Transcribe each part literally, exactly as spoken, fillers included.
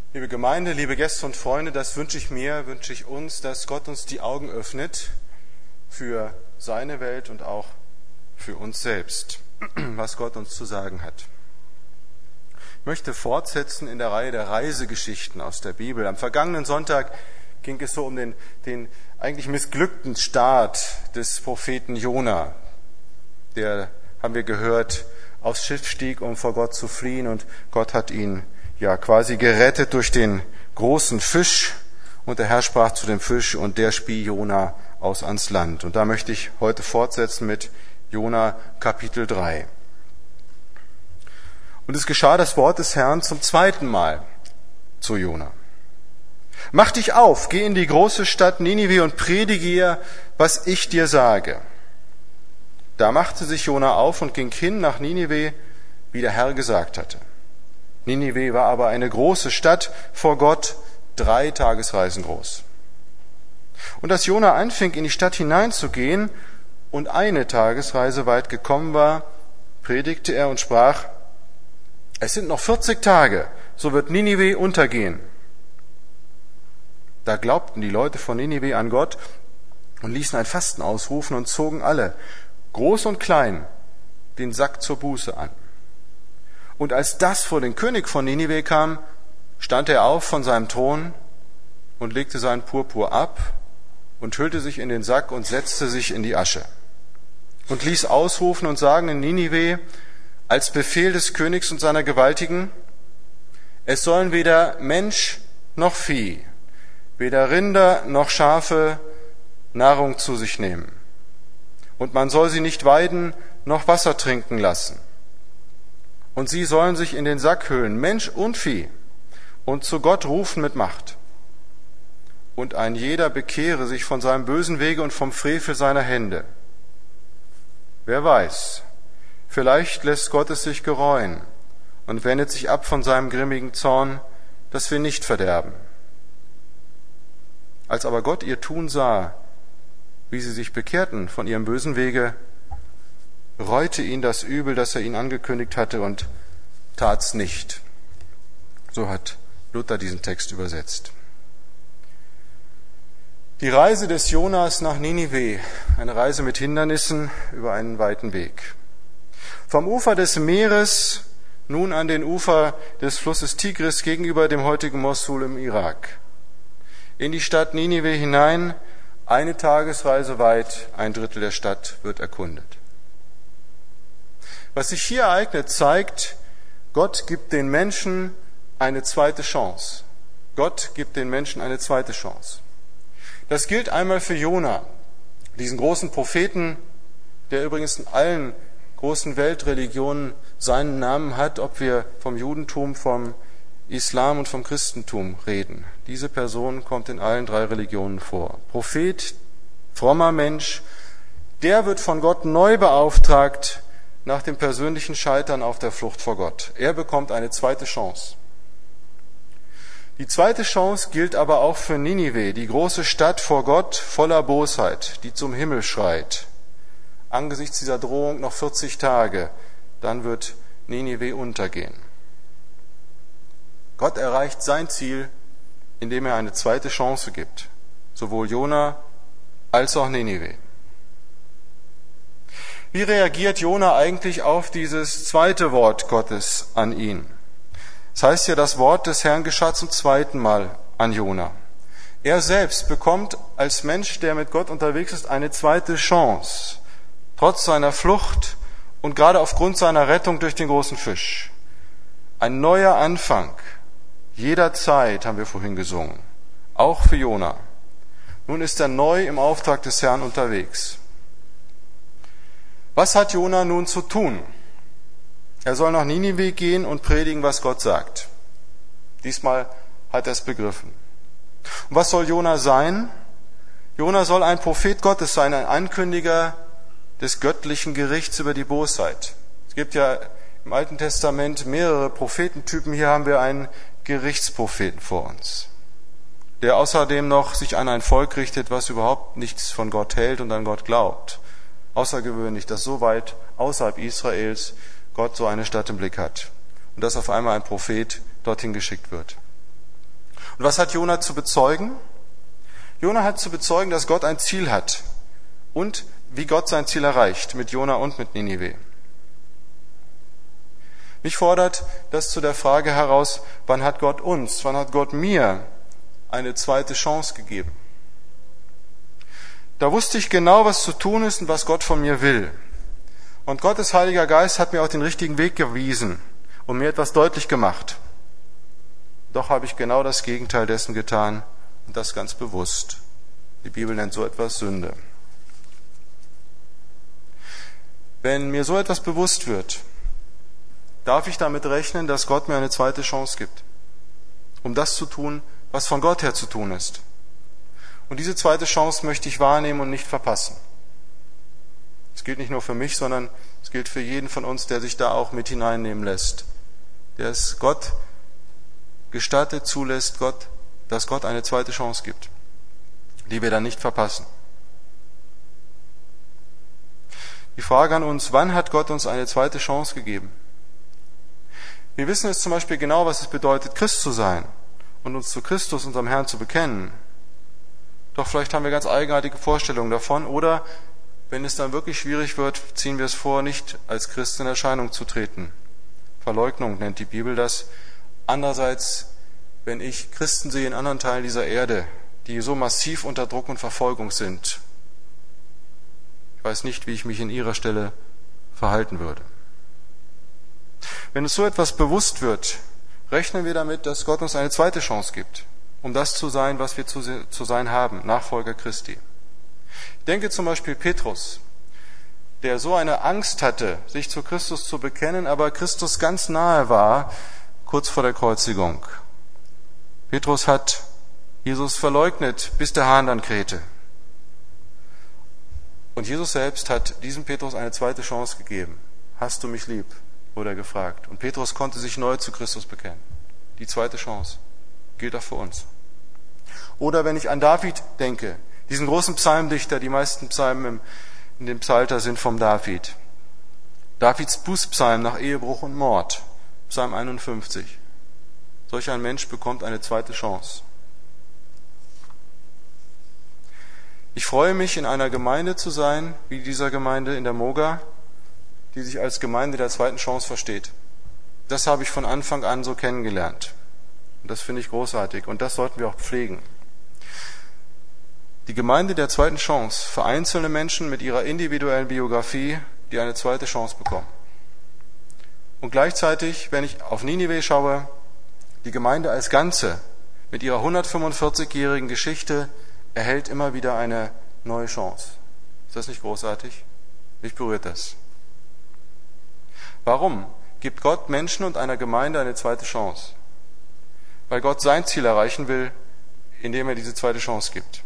Liebe Gemeinde, liebe Gäste und Freunde, das wünsche ich mir, wünsche ich uns, dass Gott uns die Augen öffnet für seine Welt und auch für uns selbst, was Gott uns zu sagen hat. Ich möchte fortsetzen in der Reihe der Reisegeschichten aus der Bibel. Am vergangenen Sonntag ging es so um den, den eigentlich missglückten Start des Propheten Jona. Der, haben wir gehört, aufs Schiff stieg, um vor Gott zu fliehen, und Gott hat ihn ja quasi gerettet durch den großen Fisch, und der Herr sprach zu dem Fisch, und der spie Jona aus ans Land. Und da möchte ich heute fortsetzen mit Jona Kapitel drei. Und es geschah das Wort des Herrn zum zweiten Mal zu Jona. Mach dich auf, geh in die große Stadt Ninive und predige ihr, was ich dir sage. Da machte sich Jona auf und ging hin nach Ninive, wie der Herr gesagt hatte. Ninive war aber eine große Stadt vor Gott, drei Tagesreisen groß. Und als Jona anfing, in die Stadt hineinzugehen und eine Tagesreise weit gekommen war, predigte er und sprach: Es sind noch vierzig Tage, so wird Ninive untergehen. Da glaubten die Leute von Ninive an Gott und ließen ein Fasten ausrufen und zogen alle, groß und klein, den Sack zur Buße an. Und als das vor den König von Ninive kam, stand er auf von seinem Thron und legte seinen Purpur ab und hüllte sich in den Sack und setzte sich in die Asche und ließ ausrufen und sagen in Ninive als Befehl des Königs und seiner Gewaltigen: Es sollen weder Mensch noch Vieh, weder Rinder noch Schafe Nahrung zu sich nehmen. Und man soll sie nicht weiden noch Wasser trinken lassen. Und sie sollen sich in den Sack hüllen, Mensch und Vieh, und zu Gott rufen mit Macht. Und ein jeder bekehre sich von seinem bösen Wege und vom Frevel seiner Hände. Wer weiß, vielleicht lässt Gott es sich gereuen und wendet sich ab von seinem grimmigen Zorn, dass wir nicht verderben. Als aber Gott ihr Tun sah, wie sie sich bekehrten von ihrem bösen Wege, reute ihn das Übel, das er ihnen angekündigt hatte, und tat's nicht. So hat Luther diesen Text übersetzt. Die Reise des Jonas nach Ninive, eine Reise mit Hindernissen über einen weiten Weg. Vom Ufer des Meeres nun an den Ufer des Flusses Tigris gegenüber dem heutigen Mosul im Irak. In die Stadt Ninive hinein, eine Tagesreise weit, ein Drittel der Stadt wird erkundet. Was sich hier ereignet, zeigt, Gott gibt den Menschen eine zweite Chance. Gott gibt den Menschen eine zweite Chance. Das gilt einmal für Jona, diesen großen Propheten, der übrigens in allen großen Weltreligionen seinen Namen hat, ob wir vom Judentum, vom Islam und vom Christentum reden. Diese Person kommt in allen drei Religionen vor. Prophet, frommer Mensch, der wird von Gott neu beauftragt nach dem persönlichen Scheitern auf der Flucht vor Gott. Er bekommt eine zweite Chance. Die zweite Chance gilt aber auch für Ninive, die große Stadt vor Gott voller Bosheit, die zum Himmel schreit. Angesichts dieser Drohung noch vierzig Tage, dann wird Ninive untergehen. Gott erreicht sein Ziel, indem er eine zweite Chance gibt, sowohl Jona als auch Ninive. Wie reagiert Jona eigentlich auf dieses zweite Wort Gottes an ihn? Das heißt ja, das Wort des Herrn geschah zum zweiten Mal an Jona. Er selbst bekommt als Mensch, der mit Gott unterwegs ist, eine zweite Chance, trotz seiner Flucht und gerade aufgrund seiner Rettung durch den großen Fisch. Ein neuer Anfang, jederzeit, haben wir vorhin gesungen, auch für Jona. Nun ist er neu im Auftrag des Herrn unterwegs. Was hat Jona nun zu tun? Er soll nach Ninive gehen und predigen, was Gott sagt. Diesmal hat er es begriffen. Und was soll Jona sein? Jona soll ein Prophet Gottes sein, ein Ankündiger des göttlichen Gerichts über die Bosheit. Es gibt ja im Alten Testament mehrere Prophetentypen. Hier haben wir einen Gerichtspropheten vor uns, der außerdem noch sich an ein Volk richtet, was überhaupt nichts von Gott hält und an Gott glaubt. Außergewöhnlich, dass so weit außerhalb Israels Gott so eine Stadt im Blick hat und dass auf einmal ein Prophet dorthin geschickt wird. Und was hat Jona zu bezeugen? Jona hat zu bezeugen, dass Gott ein Ziel hat und wie Gott sein Ziel erreicht, mit Jona und mit Ninive. Mich fordert das zu der Frage heraus, wann hat Gott uns, wann hat Gott mir eine zweite Chance gegeben? Da wusste ich genau, was zu tun ist und was Gott von mir will. Und Gottes Heiliger Geist hat mir auch den richtigen Weg gewiesen und mir etwas deutlich gemacht. Doch habe ich genau das Gegenteil dessen getan und das ganz bewusst. Die Bibel nennt so etwas Sünde. Wenn mir so etwas bewusst wird, darf ich damit rechnen, dass Gott mir eine zweite Chance gibt, um das zu tun, was von Gott her zu tun ist. Und diese zweite Chance möchte ich wahrnehmen und nicht verpassen. Es gilt nicht nur für mich, sondern es gilt für jeden von uns, der sich da auch mit hineinnehmen lässt, der es Gott gestattet, zulässt, Gott, dass Gott eine zweite Chance gibt, die wir dann nicht verpassen. Die Frage an uns, wann hat Gott uns eine zweite Chance gegeben? Wir wissen jetzt zum Beispiel genau, was es bedeutet, Christ zu sein und uns zu Christus, unserem Herrn, zu bekennen. Doch vielleicht haben wir ganz eigenartige Vorstellungen davon oder, wenn es dann wirklich schwierig wird, ziehen wir es vor, nicht als Christ in Erscheinung zu treten. Verleugnung nennt die Bibel das. Andererseits, wenn ich Christen sehe in anderen Teilen dieser Erde, die so massiv unter Druck und Verfolgung sind, ich weiß nicht, wie ich mich in ihrer Stelle verhalten würde. Wenn uns so etwas bewusst wird, rechnen wir damit, dass Gott uns eine zweite Chance gibt, um das zu sein, was wir zu, zu sein haben, Nachfolger Christi. Ich denke zum Beispiel Petrus, der so eine Angst hatte, sich zu Christus zu bekennen, aber Christus ganz nahe war, kurz vor der Kreuzigung. Petrus hat Jesus verleugnet, bis der Hahn dann krähte. Und Jesus selbst hat diesem Petrus eine zweite Chance gegeben. Hast du mich lieb? Wurde er gefragt. Und Petrus konnte sich neu zu Christus bekennen. Die zweite Chance gilt auch für uns. Oder wenn ich an David denke, diesen großen Psalmdichter, die meisten Psalmen in dem Psalter sind vom David. Davids Bußpsalm nach Ehebruch und Mord, Psalm einundfünfzig. Solch ein Mensch bekommt eine zweite Chance. Ich freue mich, in einer Gemeinde zu sein, wie dieser Gemeinde in der Moga, die sich als Gemeinde der zweiten Chance versteht. Das habe ich von Anfang an so kennengelernt. Und das finde ich großartig. Und das sollten wir auch pflegen. Die Gemeinde der zweiten Chance für einzelne Menschen mit ihrer individuellen Biografie, die eine zweite Chance bekommen. Und gleichzeitig, wenn ich auf Ninive schaue, die Gemeinde als Ganze mit ihrer hundertfünfundvierzigjährigen Geschichte erhält immer wieder eine neue Chance. Ist das nicht großartig? Mich berührt das. Warum gibt Gott Menschen und einer Gemeinde eine zweite Chance? Weil Gott sein Ziel erreichen will, indem er diese zweite Chance gibt.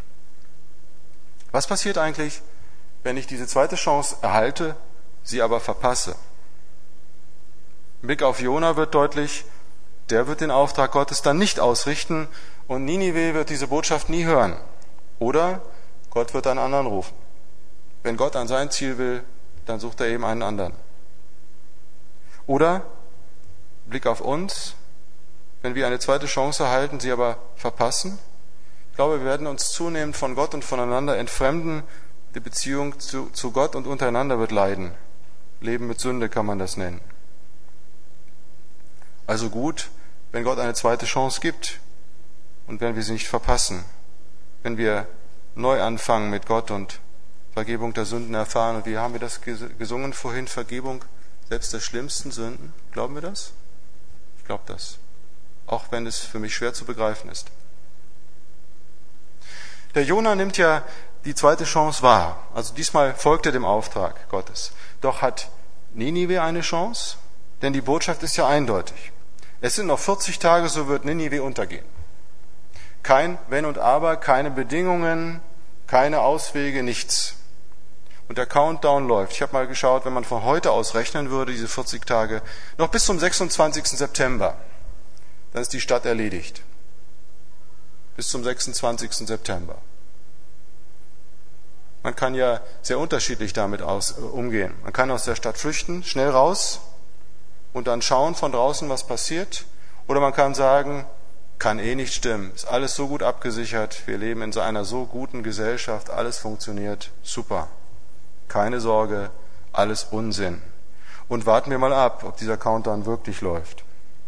Was passiert eigentlich, wenn ich diese zweite Chance erhalte, sie aber verpasse? Im Blick auf Jona wird deutlich, der wird den Auftrag Gottes dann nicht ausrichten und Ninive wird diese Botschaft nie hören. Oder Gott wird einen anderen rufen. Wenn Gott an sein Ziel will, dann sucht er eben einen anderen. Oder Blick auf uns, wenn wir eine zweite Chance erhalten, sie aber verpassen. Ich glaube, wir werden uns zunehmend von Gott und voneinander entfremden. Die Beziehung zu, zu Gott und untereinander wird leiden. Leben mit Sünde kann man das nennen. Also gut, wenn Gott eine zweite Chance gibt und wenn wir sie nicht verpassen. Wenn wir neu anfangen mit Gott und Vergebung der Sünden erfahren. Und wie haben wir das gesungen vorhin? Vergebung selbst der schlimmsten Sünden. Glauben wir das? Ich glaube das. Auch wenn es für mich schwer zu begreifen ist. Der Jona nimmt ja die zweite Chance wahr. Also diesmal folgt er dem Auftrag Gottes. Doch hat Ninive eine Chance? Denn die Botschaft ist ja eindeutig. Es sind noch vierzig Tage, so wird Ninive untergehen. Kein Wenn und Aber, keine Bedingungen, keine Auswege, nichts. Und der Countdown läuft. Ich habe mal geschaut, wenn man von heute aus rechnen würde, diese vierzig Tage, noch bis zum sechsundzwanzigsten September, dann ist die Stadt erledigt. Bis zum sechsundzwanzigsten September. Man kann ja sehr unterschiedlich damit aus, äh, umgehen. Man kann aus der Stadt flüchten, schnell raus und dann schauen von draußen, was passiert. Oder man kann sagen, kann eh nicht stimmen, ist alles so gut abgesichert, wir leben in so einer so guten Gesellschaft, alles funktioniert super. Keine Sorge, alles Unsinn. Und warten wir mal ab, ob dieser Countdown wirklich läuft.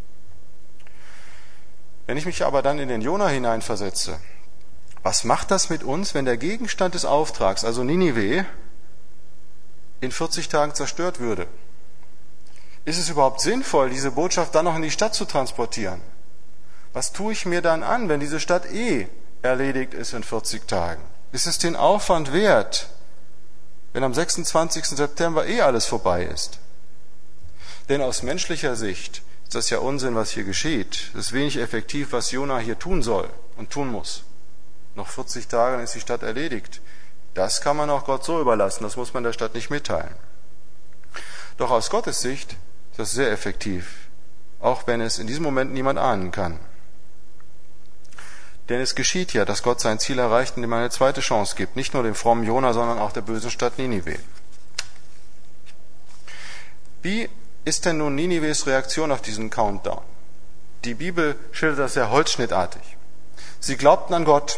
Wenn ich mich aber dann in den Jona hineinversetze, was macht das mit uns, wenn der Gegenstand des Auftrags, also Ninive, in vierzig Tagen zerstört würde? Ist es überhaupt sinnvoll, diese Botschaft dann noch in die Stadt zu transportieren? Was tue ich mir dann an, wenn diese Stadt eh erledigt ist in vierzig Tagen? Ist es den Aufwand wert, wenn am sechsundzwanzigsten September eh alles vorbei ist? Denn aus menschlicher Sicht ist das ja Unsinn, was hier geschieht. Es ist wenig effektiv, was Jona hier tun soll und tun muss. Noch vierzig Tage, dann ist die Stadt erledigt. Das kann man auch Gott so überlassen, das muss man der Stadt nicht mitteilen. Doch aus Gottes Sicht ist das sehr effektiv, auch wenn es in diesem Moment niemand ahnen kann. Denn es geschieht ja, dass Gott sein Ziel erreicht, indem er eine zweite Chance gibt, nicht nur dem frommen Jona, sondern auch der bösen Stadt Ninive. Wie ist denn nun Ninives Reaktion auf diesen Countdown? Die Bibel schildert das sehr holzschnittartig. Sie glaubten an Gott.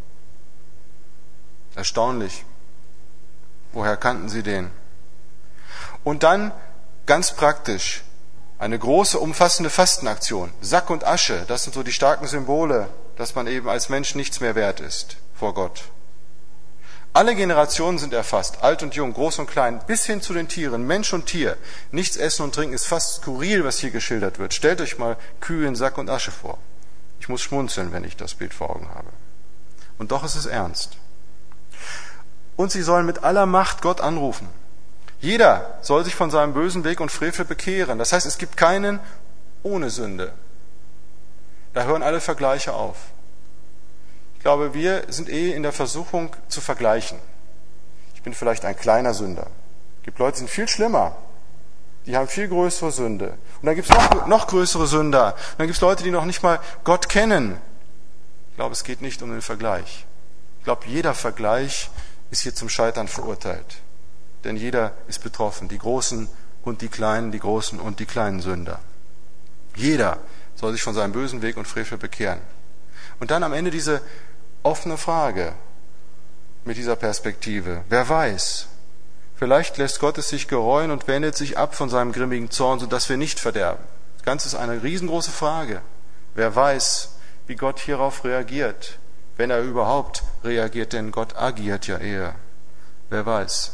Erstaunlich. Woher kannten sie den? Und dann, ganz praktisch, eine große, umfassende Fastenaktion. Sack und Asche, das sind so die starken Symbole, dass man eben als Mensch nichts mehr wert ist vor Gott. Alle Generationen sind erfasst, alt und jung, groß und klein, bis hin zu den Tieren, Mensch und Tier. Nichts essen und trinken ist fast skurril, was hier geschildert wird. Stellt euch mal Kühe in Sack und Asche vor. Ich muss schmunzeln, wenn ich das Bild vor Augen habe. Und doch ist es ernst. Und sie sollen mit aller Macht Gott anrufen. Jeder soll sich von seinem bösen Weg und Frevel bekehren. Das heißt, es gibt keinen ohne Sünde. Da hören alle Vergleiche auf. Ich glaube, wir sind eh in der Versuchung zu vergleichen. Ich bin vielleicht ein kleiner Sünder. Es gibt Leute, die sind viel schlimmer. Die haben viel größere Sünde. Und dann gibt es noch, noch größere Sünder. Und dann gibt es Leute, die noch nicht mal Gott kennen. Ich glaube, es geht nicht um den Vergleich. Ich glaube, jeder Vergleich ist hier zum Scheitern verurteilt. Denn jeder ist betroffen. Die Großen und die Kleinen, die Großen und die kleinen Sünder. Jeder soll sich von seinem bösen Weg und Frevel bekehren. Und dann am Ende diese offene Frage mit dieser Perspektive. Wer weiß, vielleicht lässt Gott es sich gereuen und wendet sich ab von seinem grimmigen Zorn, sodass wir nicht verderben. Das Ganze ist eine riesengroße Frage. Wer weiß, wie Gott hierauf reagiert, wenn er überhaupt reagiert, denn Gott agiert ja eher. Wer weiß.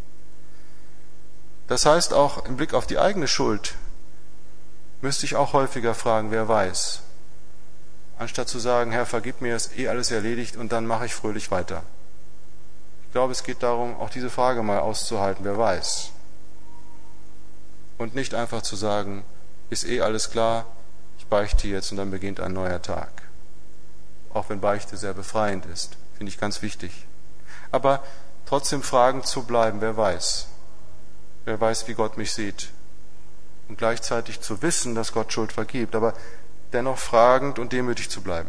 Das heißt, auch im Blick auf die eigene Schuld müsste ich auch häufiger fragen, wer weiß. Anstatt zu sagen, Herr, vergib mir, ist eh alles erledigt und dann mache ich fröhlich weiter. Ich glaube, es geht darum, auch diese Frage mal auszuhalten, wer weiß. Und nicht einfach zu sagen, ist eh alles klar, ich beichte jetzt und dann beginnt ein neuer Tag. Auch wenn Beichte sehr befreiend ist, finde ich ganz wichtig. Aber trotzdem fragend zu bleiben, wer weiß. Wer weiß, wie Gott mich sieht. Und gleichzeitig zu wissen, dass Gott Schuld vergibt, aber dennoch fragend und demütig zu bleiben.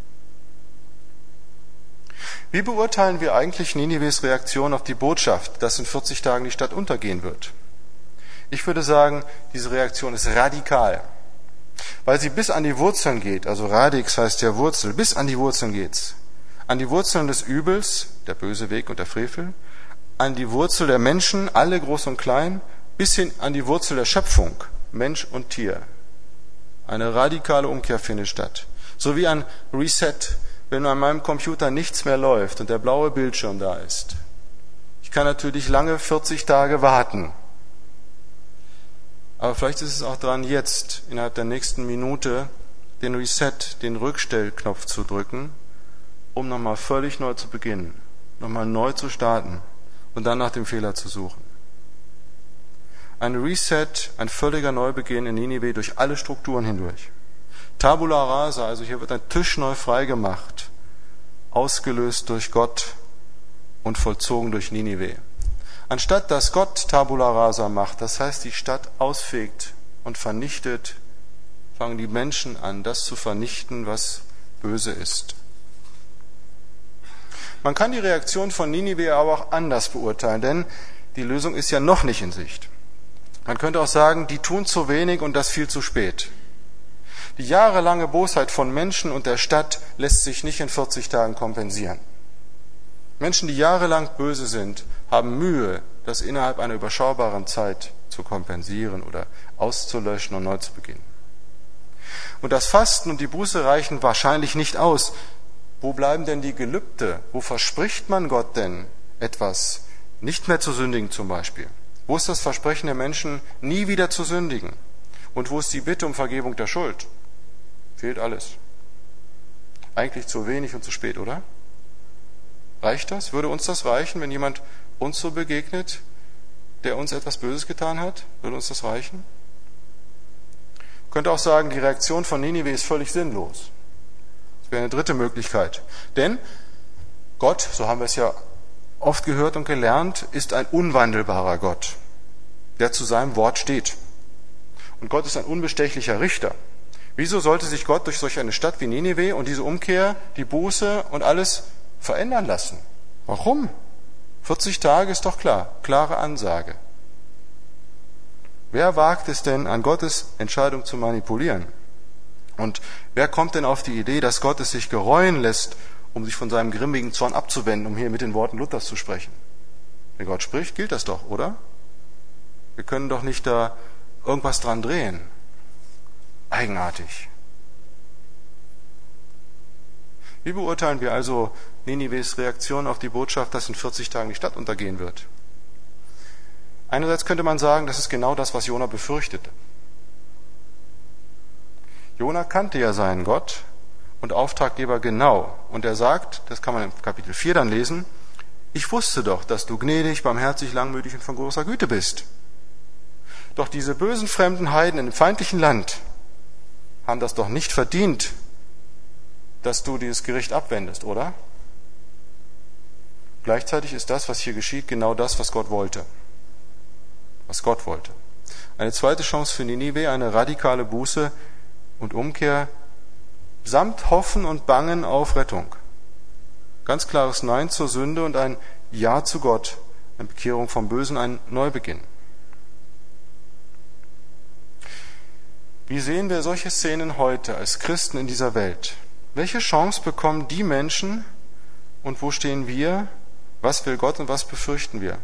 Wie beurteilen wir eigentlich Ninives Reaktion auf die Botschaft, dass in vierzig Tagen die Stadt untergehen wird? Ich würde sagen, diese Reaktion ist radikal, weil sie bis an die Wurzeln geht, also Radix heißt ja Wurzel, bis an die Wurzeln geht's. An die Wurzeln des Übels, der böse Weg und der Frevel, an die Wurzel der Menschen, alle groß und klein, bis hin an die Wurzel der Schöpfung, Mensch und Tier. Eine radikale Umkehr findet statt. So wie ein Reset, wenn an meinem Computer nichts mehr läuft und der blaue Bildschirm da ist. Ich kann natürlich lange vierzig Tage warten. Aber vielleicht ist es auch dran, jetzt innerhalb der nächsten Minute den Reset, den Rückstellknopf zu drücken, um nochmal völlig neu zu beginnen, nochmal neu zu starten und dann nach dem Fehler zu suchen. Ein Reset, ein völliger Neubeginn in Ninive durch alle Strukturen hindurch. Tabula rasa, also hier wird ein Tisch neu freigemacht, ausgelöst durch Gott und vollzogen durch Ninive. Anstatt dass Gott Tabula rasa macht, das heißt die Stadt ausfegt und vernichtet, fangen die Menschen an, das zu vernichten, was böse ist. Man kann die Reaktion von Ninive aber auch anders beurteilen, denn die Lösung ist ja noch nicht in Sicht. Man könnte auch sagen, die tun zu wenig und das viel zu spät. Die jahrelange Bosheit von Menschen und der Stadt lässt sich nicht in vierzig Tagen kompensieren. Menschen, die jahrelang böse sind, haben Mühe, das innerhalb einer überschaubaren Zeit zu kompensieren oder auszulöschen und neu zu beginnen. Und das Fasten und die Buße reichen wahrscheinlich nicht aus. Wo bleiben denn die Gelübde? Wo verspricht man Gott denn etwas? Nicht mehr zu sündigen zum Beispiel. Wo ist das Versprechen der Menschen, nie wieder zu sündigen? Und wo ist die Bitte um Vergebung der Schuld? Fehlt alles. Eigentlich zu wenig und zu spät, oder? Reicht das? Würde uns das reichen, wenn jemand uns so begegnet, der uns etwas Böses getan hat? Würde uns das reichen? Ich könnte auch sagen, die Reaktion von Ninive ist völlig sinnlos. Das wäre eine dritte Möglichkeit. Denn Gott, so haben wir es ja oft gehört und gelernt, ist ein unwandelbarer Gott, der zu seinem Wort steht. Und Gott ist ein unbestechlicher Richter. Wieso sollte sich Gott durch solch eine Stadt wie Ninive und diese Umkehr, die Buße und alles verändern lassen? Warum? vierzig Tage ist doch klar, klare Ansage. Wer wagt es denn, an Gottes Entscheidung zu manipulieren? Und wer kommt denn auf die Idee, dass Gott es sich gereuen lässt, um sich von seinem grimmigen Zorn abzuwenden, um hier mit den Worten Luthers zu sprechen? Wenn Gott spricht, gilt das doch, oder? Wir können doch nicht da irgendwas dran drehen. Eigenartig. Wie beurteilen wir also Ninives Reaktion auf die Botschaft, dass in vierzig Tagen die Stadt untergehen wird? Einerseits könnte man sagen, das ist genau das, was Jona befürchtete. Jona kannte ja seinen Gott und Auftraggeber genau. Und er sagt, das kann man im Kapitel vier dann lesen, ich wusste doch, dass du gnädig, barmherzig, langmütig und von großer Güte bist. Doch diese bösen fremden Heiden im feindlichen Land haben das doch nicht verdient, dass du dieses Gericht abwendest, oder? Gleichzeitig ist das, was hier geschieht, genau das, was Gott wollte. Was Gott wollte. Eine zweite Chance für Ninive, eine radikale Buße und Umkehr samt Hoffen und Bangen auf Rettung. Ganz klares Nein zur Sünde und ein Ja zu Gott, eine Bekehrung vom Bösen, ein Neubeginn. Wie sehen wir solche Szenen heute als Christen in dieser Welt? Welche Chance bekommen die Menschen und wo stehen wir? Was will Gott und was befürchten wir?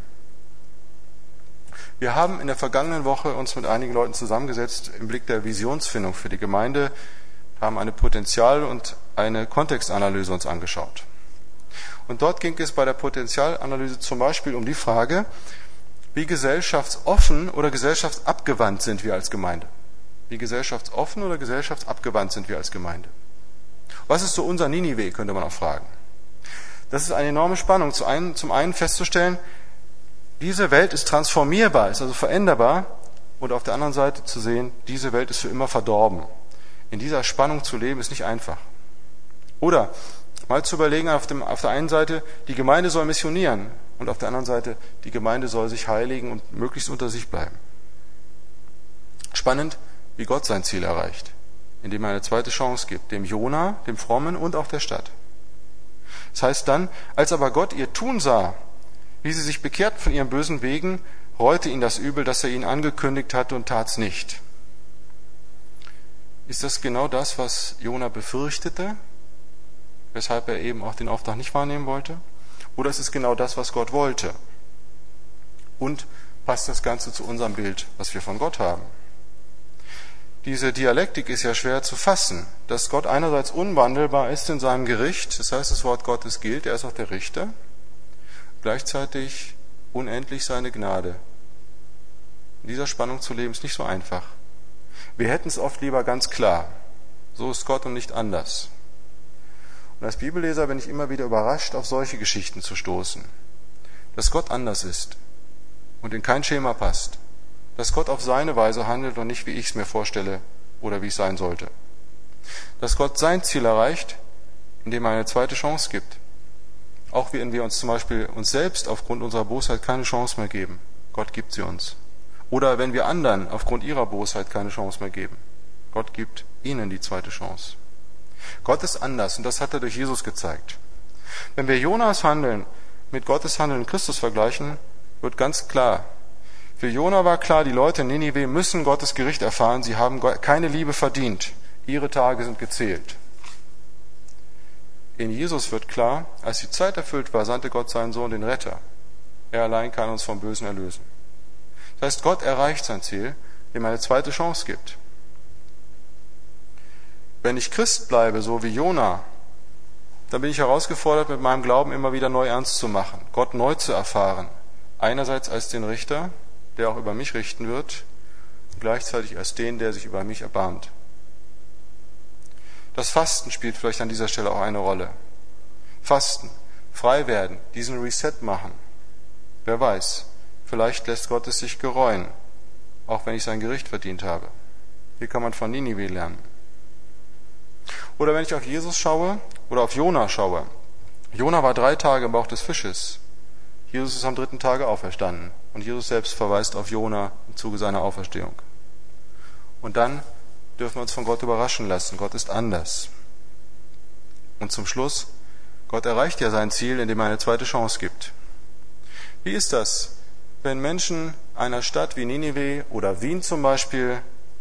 Wir haben in der vergangenen Woche uns mit einigen Leuten zusammengesetzt im Blick der Visionsfindung für die Gemeinde, haben eine Potenzial- und eine Kontextanalyse uns angeschaut. Und dort ging es bei der Potenzialanalyse zum Beispiel um die Frage, wie gesellschaftsoffen oder gesellschaftsabgewandt sind wir als Gemeinde? Wie gesellschaftsoffen oder gesellschaftsabgewandt sind wir als Gemeinde? Was ist so unser Ninive, könnte man auch fragen. Das ist eine enorme Spannung. Zum einen, zum einen festzustellen, diese Welt ist transformierbar, ist also veränderbar, und auf der anderen Seite zu sehen, diese Welt ist für immer verdorben. In dieser Spannung zu leben, ist nicht einfach. Oder mal zu überlegen, auf, dem, auf der einen Seite, die Gemeinde soll missionieren, und auf der anderen Seite, die Gemeinde soll sich heiligen und möglichst unter sich bleiben. Spannend, wie Gott sein Ziel erreicht, indem er eine zweite Chance gibt, dem Jona, dem Frommen und auch der Stadt. Das heißt dann, als aber Gott ihr Tun sah, wie sie sich bekehrten von ihren bösen Wegen, reute ihn das Übel, das er ihnen angekündigt hatte, und tat's nicht. Ist das genau das, was Jona befürchtete, weshalb er eben auch den Auftrag nicht wahrnehmen wollte? Oder ist es genau das, was Gott wollte? Und passt das Ganze zu unserem Bild, was wir von Gott haben? Diese Dialektik ist ja schwer zu fassen, dass Gott einerseits unwandelbar ist in seinem Gericht, das heißt, das Wort Gottes gilt, er ist auch der Richter, gleichzeitig unendlich seine Gnade. In dieser Spannung zu leben ist nicht so einfach. Wir hätten es oft lieber ganz klar. So ist Gott und nicht anders. Und als Bibelleser bin ich immer wieder überrascht, auf solche Geschichten zu stoßen. Dass Gott anders ist und in kein Schema passt. Dass Gott auf seine Weise handelt und nicht, wie ich es mir vorstelle oder wie es sein sollte. Dass Gott sein Ziel erreicht, indem er eine zweite Chance gibt. Auch wenn wir uns zum Beispiel uns selbst aufgrund unserer Bosheit keine Chance mehr geben. Gott gibt sie uns. Oder wenn wir anderen aufgrund ihrer Bosheit keine Chance mehr geben. Gott gibt ihnen die zweite Chance. Gott ist anders und das hat er durch Jesus gezeigt. Wenn wir Jonas Handeln mit Gottes Handeln in Christus vergleichen, wird ganz klar, für Jona war klar, die Leute in Ninive müssen Gottes Gericht erfahren, sie haben keine Liebe verdient. ihre Tage sind gezählt. In Jesus wird klar, als die Zeit erfüllt war, sandte Gott seinen Sohn, den Retter. Er allein kann uns vom Bösen erlösen. Das heißt, Gott erreicht sein Ziel, dem er eine zweite Chance gibt. Wenn ich Christ bleibe, so wie Jona, dann bin ich herausgefordert, mit meinem Glauben immer wieder neu ernst zu machen, Gott neu zu erfahren. Einerseits als den Richter, der auch über mich richten wird, und gleichzeitig als den, der sich über mich erbarmt. Das Fasten spielt vielleicht an dieser Stelle auch eine Rolle. Fasten, frei werden, diesen Reset machen. Wer weiß, vielleicht lässt Gott es sich gereuen, auch wenn ich sein Gericht verdient habe. Hier kann man von Ninive lernen. Oder wenn ich auf Jesus schaue oder auf Jona schaue. Jona war drei Tage im Bauch des Fisches. Jesus ist am dritten Tage auferstanden. Und Jesus selbst verweist auf Jona im Zuge seiner Auferstehung. Und dann dürfen wir uns von Gott überraschen lassen. Gott ist anders. Und zum Schluss, Gott erreicht ja sein Ziel, indem er eine zweite Chance gibt. Wie ist das, wenn Menschen einer Stadt wie Ninive oder Wien zum Beispiel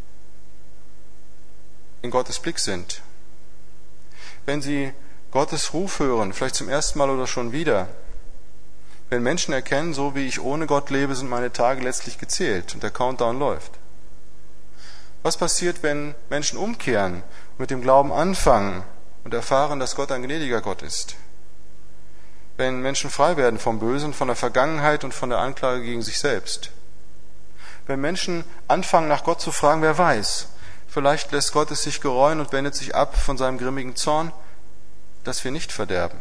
in Gottes Blick sind? Wenn sie Gottes Ruf hören, vielleicht zum ersten Mal oder schon wieder, wenn Menschen erkennen, so wie ich ohne Gott lebe, sind meine Tage letztlich gezählt und der Countdown läuft. Was passiert, wenn Menschen umkehren und mit dem Glauben anfangen und erfahren, dass Gott ein gnädiger Gott ist? Wenn Menschen frei werden vom Bösen, von der Vergangenheit und von der Anklage gegen sich selbst? Wenn Menschen anfangen, nach Gott zu fragen, wer weiß, vielleicht lässt Gott es sich gereuen und wendet sich ab von seinem grimmigen Zorn, dass wir nicht verderben.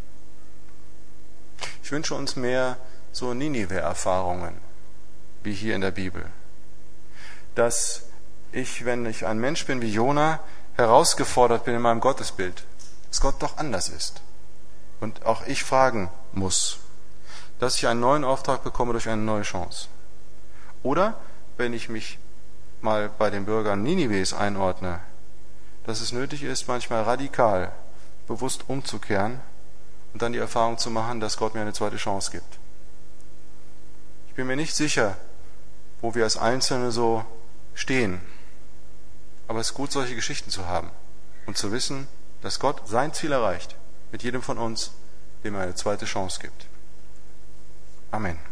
Ich wünsche uns mehr so Ninive-Erfahrungen, wie hier in der Bibel. Dass ich, wenn ich ein Mensch bin wie Jona, herausgefordert bin in meinem Gottesbild, dass Gott doch anders ist. Und auch ich fragen muss, dass ich einen neuen Auftrag bekomme durch eine neue Chance. Oder, wenn ich mich mal bei den Bürgern Ninives einordne, dass es nötig ist, manchmal radikal, bewusst umzukehren und dann die Erfahrung zu machen, dass Gott mir eine zweite Chance gibt. Ich bin mir nicht sicher, wo wir als Einzelne so stehen, aber es ist gut, solche Geschichten zu haben und zu wissen, dass Gott sein Ziel erreicht, mit jedem von uns, dem er eine zweite Chance gibt. Amen.